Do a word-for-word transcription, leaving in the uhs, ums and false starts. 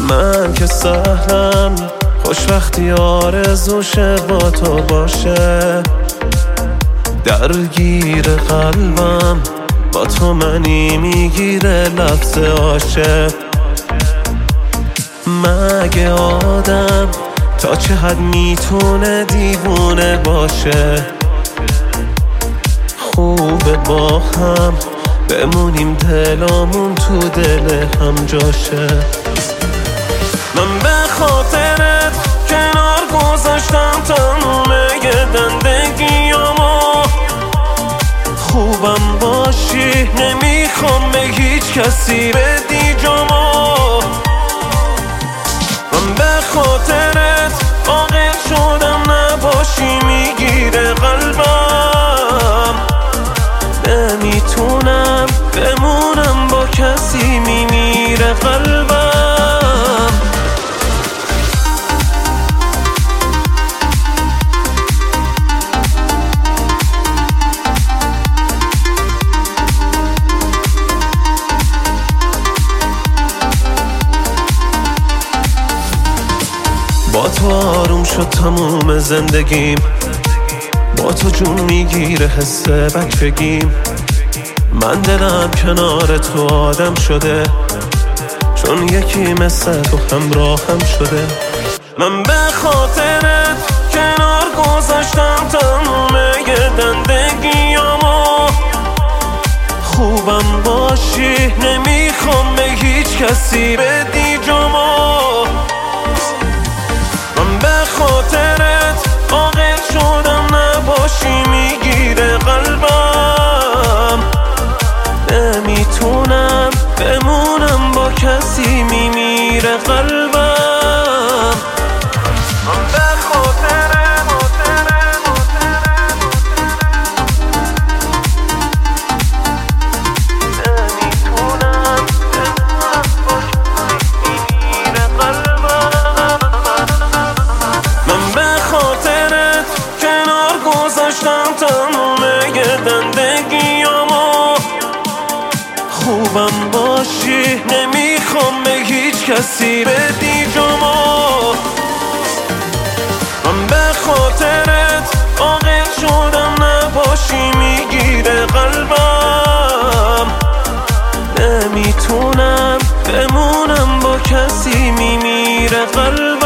من که سهلم خوش وقتی آرزوشه با تو باشه، درگیر قلبم با تو منی میگیره لفظ عاشق. مگه آدم تا چه حد میتونه دیوونه باشه؟ خوبه با هم بمونیم دلامون تو دل هم جاشه. من به خاطرت کنار گذاشتم تمومه زندگیامو، خوبم باشی نمیخوام به هیچ کسی بدی جامو. من به خاطرت عاقل شدم نباشی میگیره قلبم، نمیتونم بمونم با کسی میمیره قلبم. با تو آروم شد تموم زندگیم، با تو جون میگیره حس بچگیم. من دلم کنار تو آدم شده، چون یکی مثل تو همراهم شده. من به خاطرت کنار گذاشتم تموم زندگیامو، خوبم باشی نمیخوام به هیچ کسی بدی جامو. من به خاطرت عاقل شدم نباشی میگیره قلبم، نمیتونم بمونم با کسی میمیره قلبم. من به خاطرت نمیتونم بمونم با کسی میمیره قلبم. من به خاطرت کنار گذاشتم تموم زندگیامو، خوبم باشی نمیخوام به هیچ کسی بدی جامو. من به خاطرت عاقل شدم نباشی میگیره قلبم، نمیتونم بمونم با کسی میمیره قلبم.